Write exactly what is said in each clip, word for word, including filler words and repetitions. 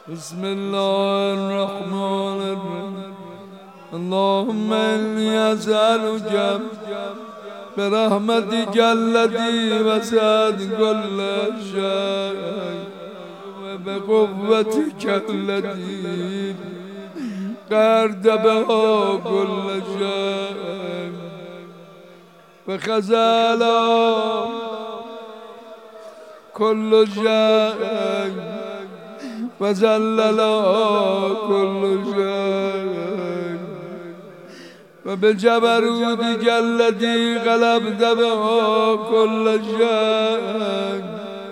بسم الله الرحمن الرحيم. اللهم إني أسألك برحمتك التي وسعت كل شيء وبقوتك التي قهرت بها كل شيء وخزل كل شيء وزلل كل شيء وبجبروتك التي غلبت بها كل شيء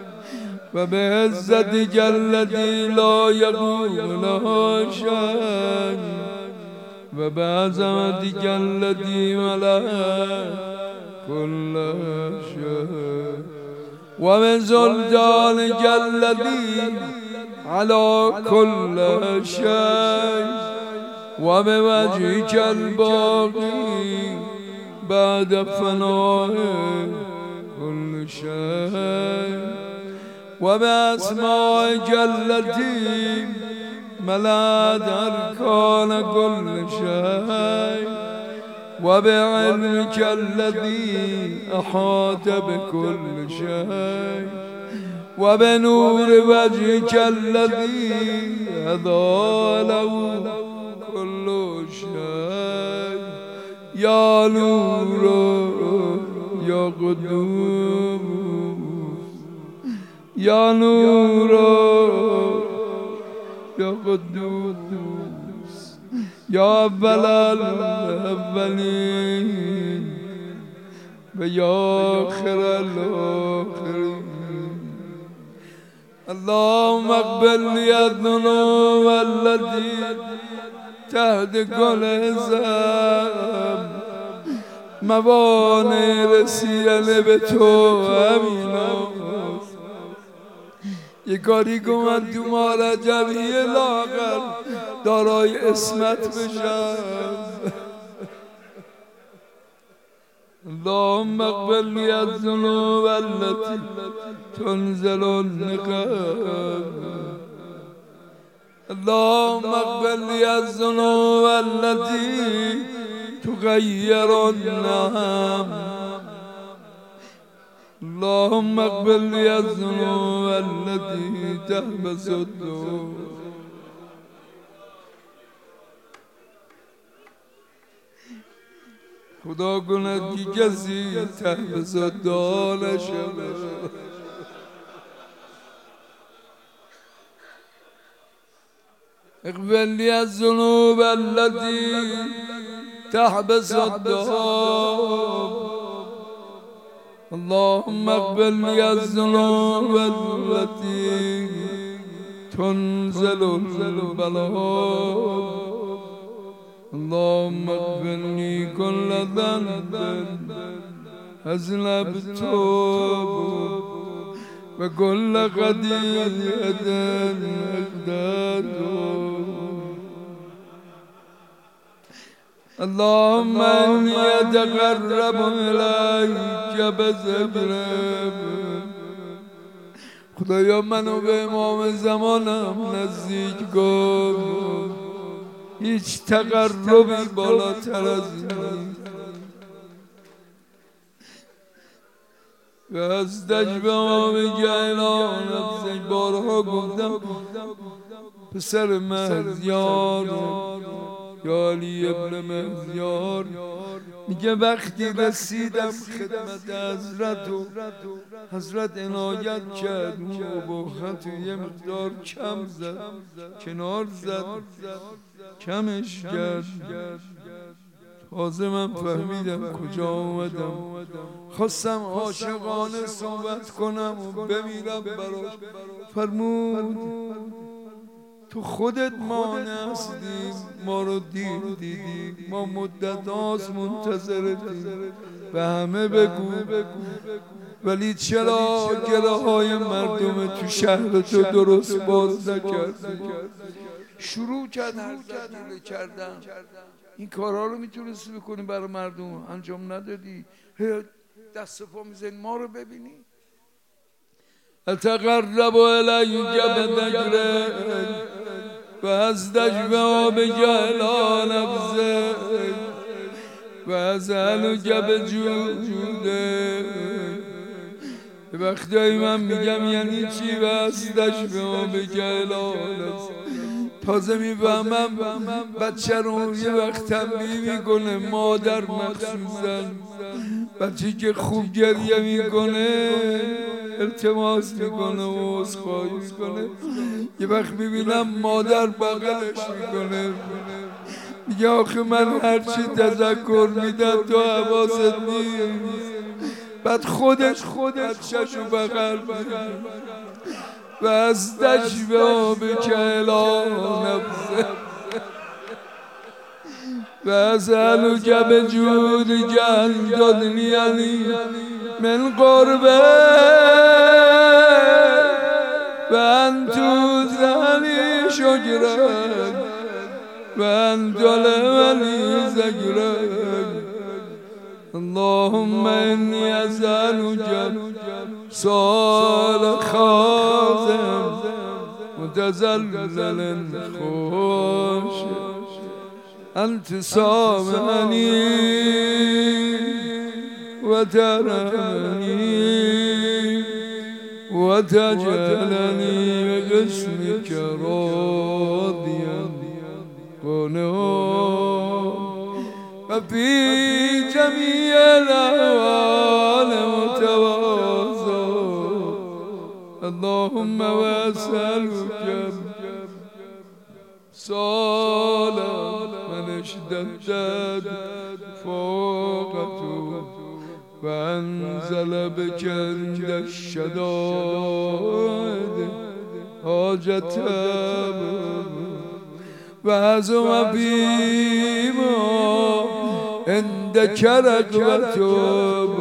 وبعزتك التي لا يقوم لها شيء وبعظمتك التي ملأت كل شيء وبسلطانك الذي على كل شيء وبوجهك الباقي بعد فناء كل شيء وبأسمائك التي ملأت أركان كل شيء وبعلمك الذي أحاط بكل شيء وبنور وجهك الذي أضاء كل شيء يا نور يا قدوس يا نور يا قدوس يا أول الأولين ويا آخر الآخرين. اللهم اقبل لي الذنوب التي تهدك الحساب موانع رسیدن به تو امینا. یه کاری کن من تو مارجوی لاغر دارای اسمت بشم. اللهم اقبل لي الذنوب التي تنزل النقاب. اللهم اقبل لي الذنوب التي تغير النعم. اللهم اقبل لي الذنوب التي تحبس الدور. خدا کند که کسی تحبس الدعا نشود. اقبل لي الذنوب التي تحبس الدعاء. اللهم اقبل لي الذنوب التي تنزل البلاء. اللهم اغفر لي كل ذنب أذنبته وكل خطيئة أحدثته. اللهم إني أتقرب إليك بذكرك. خدایا منو به امام زمانم نزدیک کن. هیچ تقربی بالاتر از این و از دجب ما بگه اعلان نفسش. بارها گفتم پسر مهدیار یا علی ابن مهدیار میگه وقتی رسیدم خدمت حضرت و حضرت عنایت کرد اون ابهت یه مقدار کم زد کنار زد کمش کرد. تازه من فهمیدم کجا آمدم. خواستم عاشقانه صحبت کنم و بمیرم براش. فرمود تو خودت مانع هستی، ما رو دیر دیدی، ما مدت هاست منتظرتیم. به همه بگو ولی چرا گره های مردم تو شهر تو درست باز نکردی؟ شروع کرد هرزگیره کردن. این کارها رو میتونستی بکنی برای مردم، انجام ندادی. دست پا میزنی ما رو ببینی. اتقرب الیک بذکرک و از دشت آب جهلا نبزه و از علو گب جوده. وقتی من میگم یعنی چی و از دشت آب جهلا نبزه، تازه میفهمم بچه رو یه وقت تنبیه میکنه مادر مخصوصا، بچه که خوب گریه میکنه التماس میکنه و عذرخواهی میکنه، یه وقت میبینم مادر بغلش میکنه میگه آخه من هرچی تذکر میدم تو حواست نیست، بعد خودش بچه‌ش رو بغل میکنه و از دشت آب جهلا نبزه و از علو گب جود جهل دادنیانی من قربه و انتو زنی شجرن و انتو لولی زجرن. اللهم إني أسألك سؤال خازم متزلزل خوش أن تسامحني وترحمني وتجعلني بقسمك راضيا قنوعا وفي جميع الأحوال متواضع. اللهم وأسألك صلاة من اشتدت فوقته وأنزل بك عند الشدائد حاجته وعزم فيما عندك رغبته.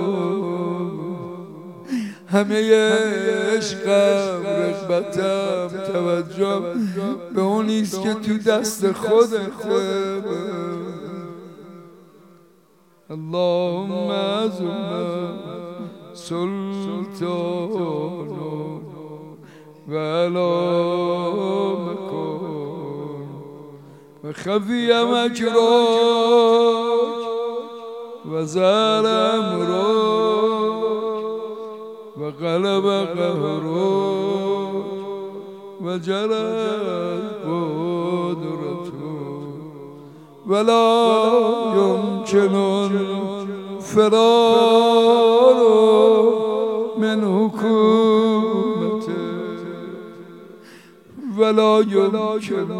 همه عشقم رغبتم توجه به اونیست که تو دست خودته. اللهم عزم سلطان ولا مكان وخفي مكروك وزال أمرك وغلب قهرك وجلت قدرتك ولا يمكن الفرار من حكومته ولا يمكن.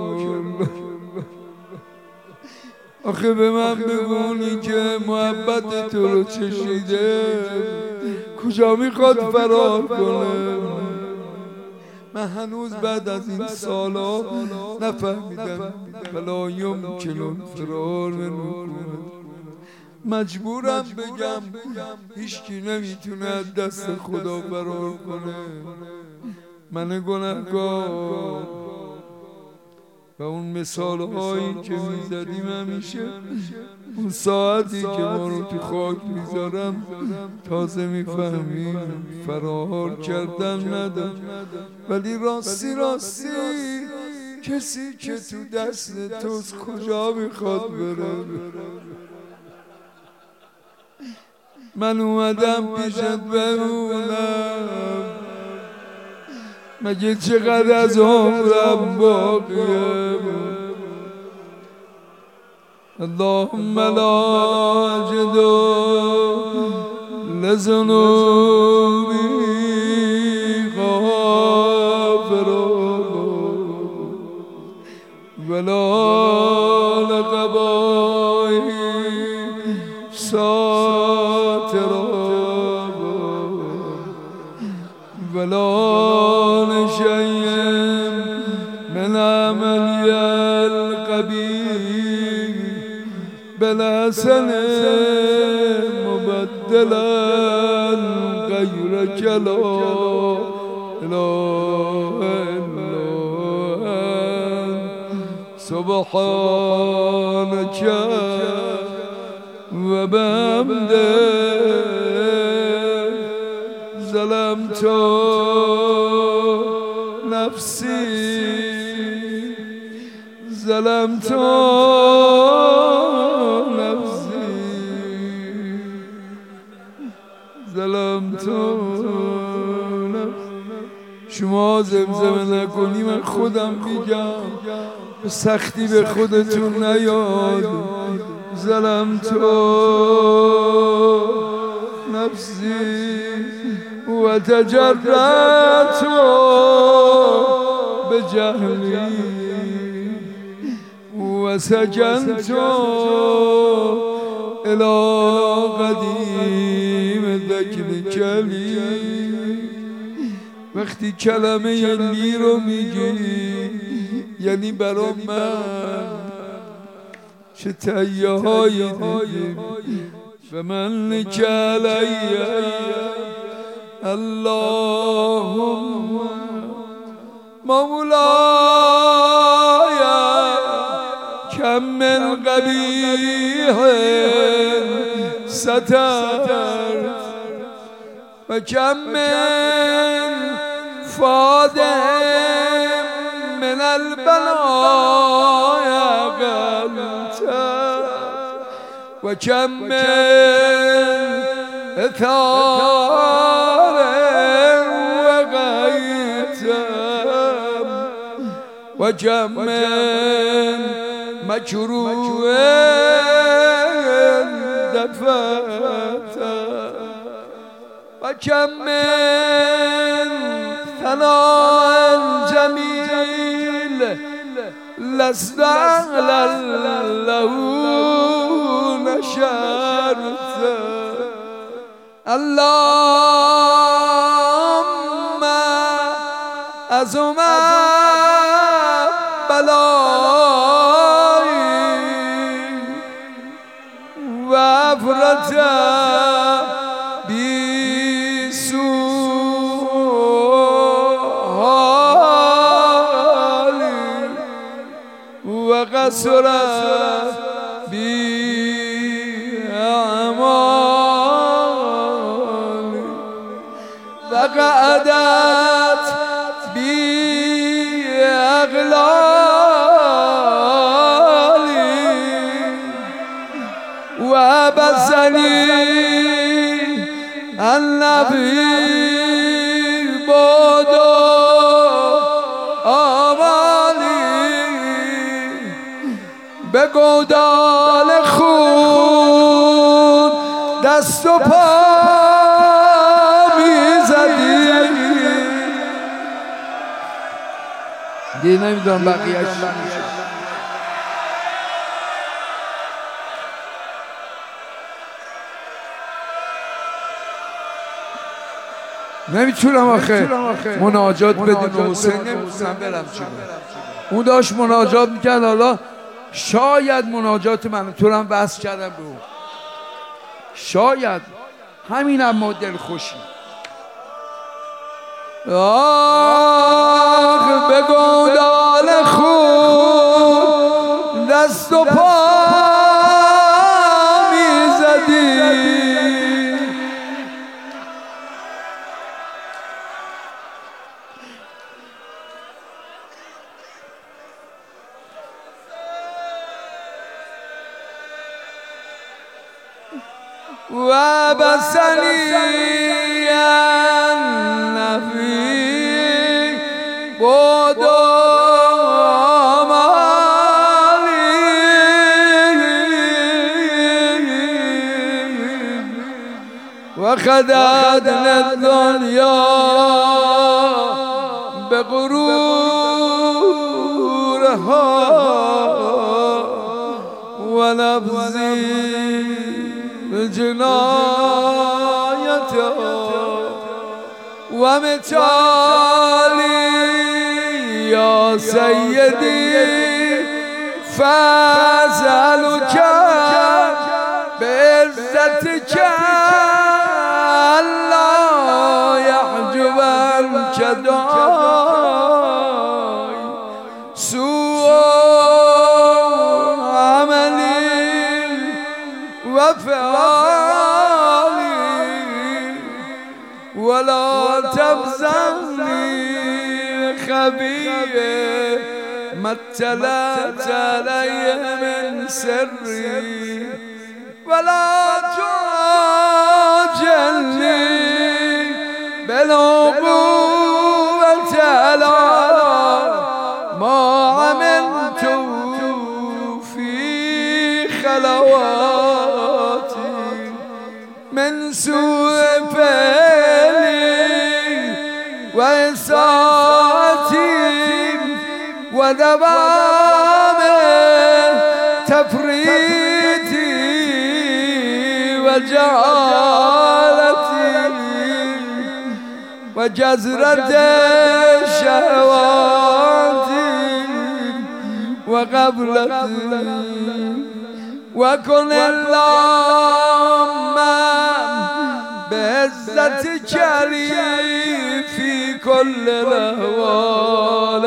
آخه به من بگونی که محبت تو رو چشیده کجا میخواد فرار کنه؟ من هنوز بعد از این سالا نفهمیدم ولا یمکن الفرار من حکومت. مجبورم بگم هیچکی نمیتونه از دست خدا فرار کنه. من گناهکار و اون مثال هایی که میزدیم همیشه اون ساعتی که ما رو تو خاک میذارم تازه میفهمیم فرار کردن ندارم. ولی راستی راستی کسی که تو دست توست کجا میخواد بره؟ من اومدم پیشت بمونم، مگه چقدر از عمرم باقیه؟ اللهم لا أجد لذنوبي غافرا ولا لقبائي ساترا ولا لشيء من عملي القبيح بالحسن مبدلا غيرك لا إله إلا أنت سبحانك وبحمدك ظلمت نفسي ظلمت نفسی ظلمت نفسی. شما زمزمه نکنی من خودم میگم، به سختی به خودتون نیاد. ظلمت نفسی و تجرأت به جهلی و سکنت الى قدیم ذکر کلی. وقتی کلمه لی رو میگی یعنی برا من چه تهیه هایی دیدیم. فمن کلی اللهم مولاي كم من قبیح سترت و کم من فادم من البلايا قلت و کم من اثار وغیتم و کم من مکروه دفعتم و کم من ثناء جمیل لست اهلا له نشرت. اللهم عظم بلایی و افرط بی سؤالی و قصر بی اعمالی و قعدت بی اغلالی و بسنی النبی بودو آمالی به گودال خون دست و پا میزدی. دیگه نمیدونم بقیهش نمیتونم آخه مناجات بدون حسین نمیتونم برم چون اون داشت مناجات میکرد. حالا شاید مناجات من تو هم وصل کردم به اون، شاید همینم ما دل خوشی. آخ به گودال خون دست و پا میزدی و بسنی النبی بود آمالی و خددنا الدنیا به غرورها و نبذی جنایتها و متالی یا سیدی فضلک بعزتک الله یحجبنک دای سوء عملی و فعالی ولا تبزنی خبیه مت اطلعت علي من سري ولا تعجلني بالعقوبة على ما عملت في خلواتي من سوء فعلي وإساءتي ودوام تفريطي وجهالتي وجزرة شهواتي وغفلتي وكن اللهم بعزتك لي في كل الأحوال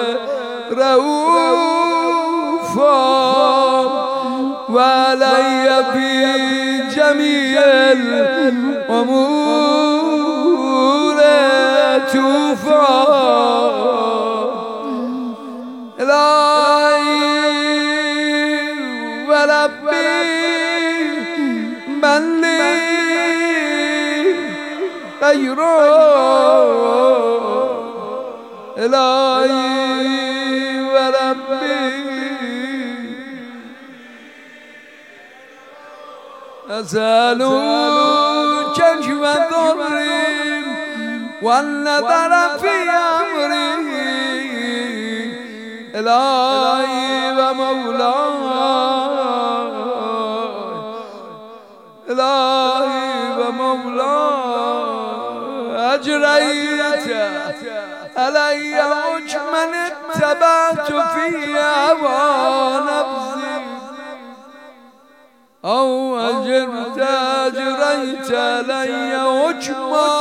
رؤوفا وعلي في جميع الأمور توفى إلهي وربي من لي غيره إلهي وربي أسألك كشف ضري والنظر في أمري إلهي ومولاي إلهي ومولاي أجريت علي حكما اتبعت في هوى نفسي أو أجرت أجريت علي حكما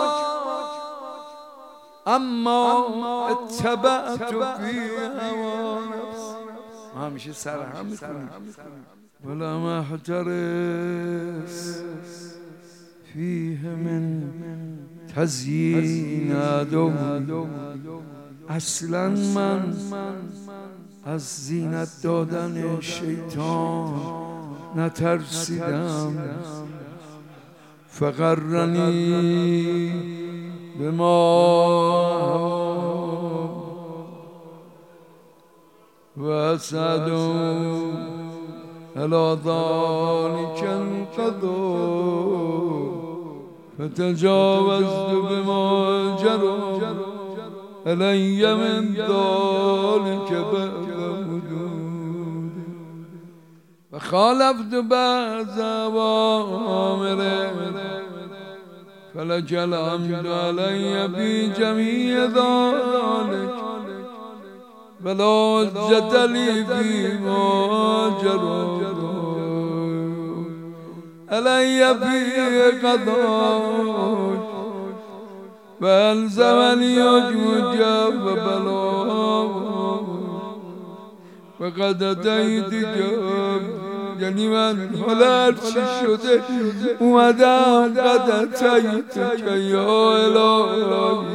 أما اتبعت في هوى نفسي ما مشي سرها ولا ما احترس فيه من تزیین عدو اصلا من از زینت دادن شیطان نترسیدم فغرنی بما و اسعدوا علی ذلک القدر فتجاوزت بما جرى علي من ذلك بعد حدود وخالفت بعض أوامره فلك الحمد علي في جميع ذلك ولا حجة لي فيما جرى علي في قضاء فألزمني وجوجا وبلاء وقد أتيتك یعنی من حالا هرچی شده اومدم قد أتيتك یا الهی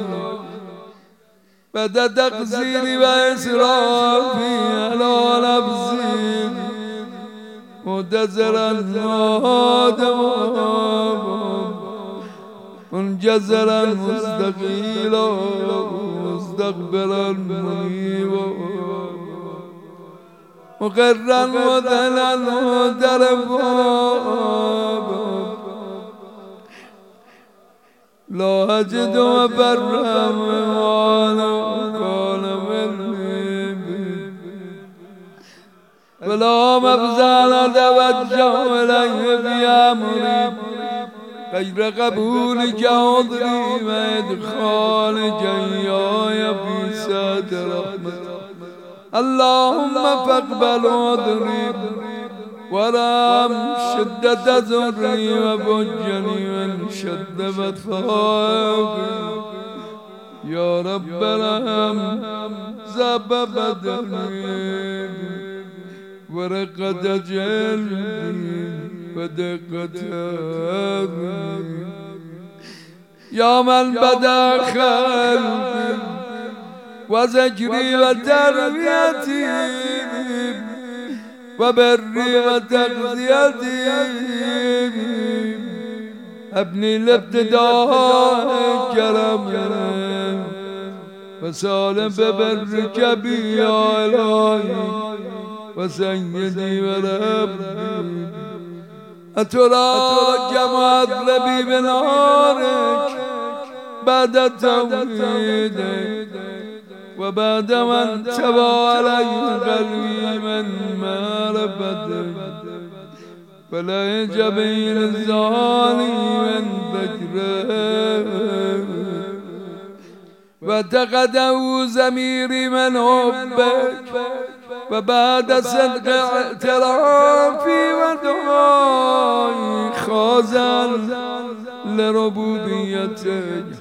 بعد تقصیری و اسرافی علی نفسی مدزرا آدم منجزرا مستقیلا مستقبلا منیبا مقرا مدلا مترفا لا أجد مبرا موالا قال مني ولا مبزل توجه إليه في أمري غير قبولك عذري وإدخالك إياي في سعة رحمتك اللهم فاقبل عذري ورام شدة ذري وفجني من شد بثاقي يا رب الرحم زب بدني ورقة جلدي ودقة أذني يا من بدا خلقي و ذکری و تربیتی و بری و تغذیتی ابنی الابتداء کرم و سالم ببرک بی یا الهی و سیدی و ربی اترا کما اطلبی بنارک بعد توحیدک و بعد من تبا علی قلبی من معرفتک فلا جبین الزانی من ذکرک و تقده ضمیری من حبک و بعد صدق اعترافی و دعای خازن لربوبیتک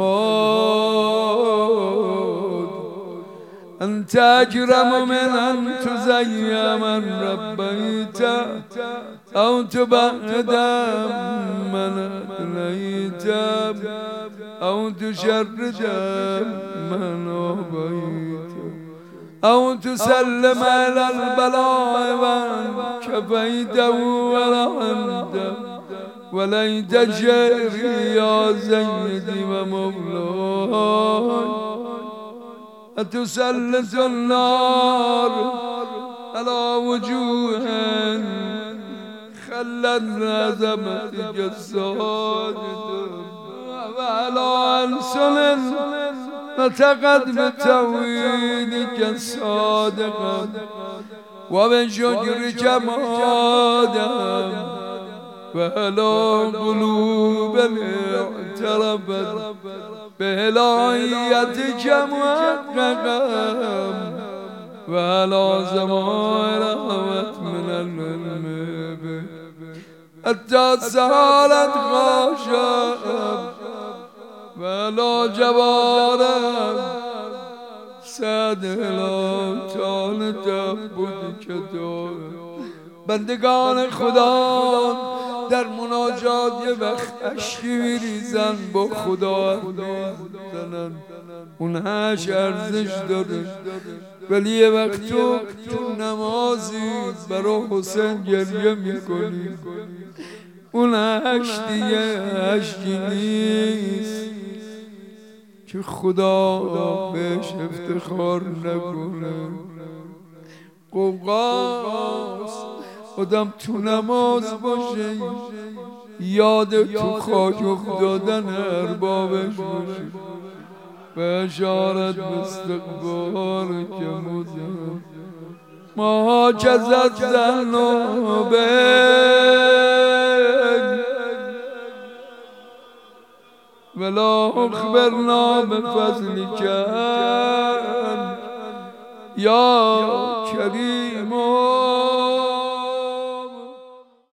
هیهات انت اکرم من ان تزیع من ربیت او تبعد من ادلیت او تشرد من آبیت او تسلم الى البلاء وكفيته ورحمته وليت شعري يا سيدي ومولاي أتسلط النار على وجوه خلت عظمة جساد وعلى ألسن نطقت بتوحيدك الصادق وبشكرك مادام وعلى قلوب اعترفت بإلهيتك محققا وعلى زمان رحمت من العلم حتى سالت خاشعا ولا جوارم سعد الامتان تعبد کتاب بندگان خدا در مناجات یه وقت اشکی میریزن با خدا میزنن اونهاش ارزش داره ولی یه وقت تو تو نمازی برای حسین گریه میکنی اونهاش دیگه اشکی نیست که خدا بهش افتخار نکنه قوقاست آدم تو نماز باشه یاد تو خاک افتادن اربابش باشه و اشارت باستقبال که مزم ما کزت ذنوبک ولا اخبرنا بفضلك یا کریم